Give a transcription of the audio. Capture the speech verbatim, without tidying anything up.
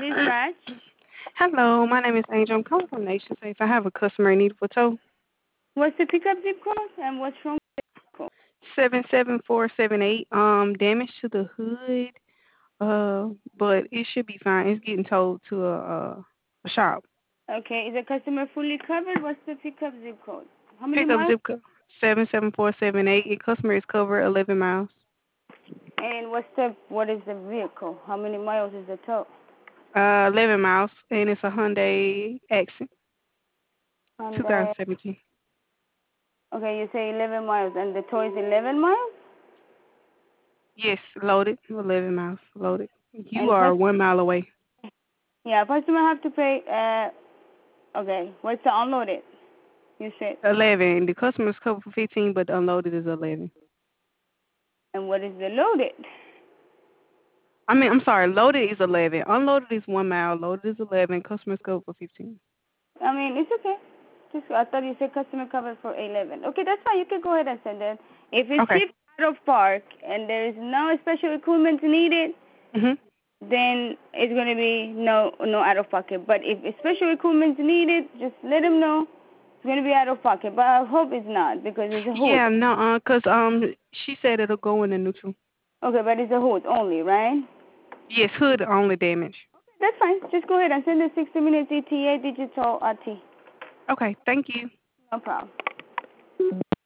Dispatch. Hello, my name is Angel. I'm calling from Nation Safe. I have a customer in need of a tow. What's the pickup zip code and what's wrong with Seven seven four seven eight. Um, damage to the hood. Uh, but it should be fine. It's getting towed to a a, a shop. the Okay, is the customer fully covered? What's the pickup zip code? How many Pickup miles? zip code seven seven four seven eight. Your customer is covered eleven miles. And what's the what is the vehicle? How many miles is the tow? Uh, eleven miles, and it's a Hyundai Accent, And uh, two thousand seventeen. okay, you say eleven miles, and the tow is eleven miles. Yes, loaded. Eleven miles loaded. You And are cus- one mile away. yeah, customer have to pay. Uh, okay, what's the unloaded? You said. Eleven. The customer's covered for fifteen, but the unloaded is eleven. And what is the loaded? I mean, I'm sorry. Loaded is eleven. Unloaded is one mile. Loaded is eleven. Customers go for fifteen. I mean, it's okay. Just I thought you said customer covered for eleven. Okay, that's fine. You can go ahead and send it. If it's Okay. shipped out of park and there is no special equipment needed, Mhm. then it's gonna be no no out of pocket. But if special equipment needed, just let them know it's gonna be out of pocket. But I hope it's not because it's a hood. Yeah, no, uh, cause um, she said it'll go in the neutral. Okay, but it's a hood only, right? Yes, hood only damage. That's fine. Just go ahead and send the sixty minutes E T A digital R T. Okay, thank you. No problem.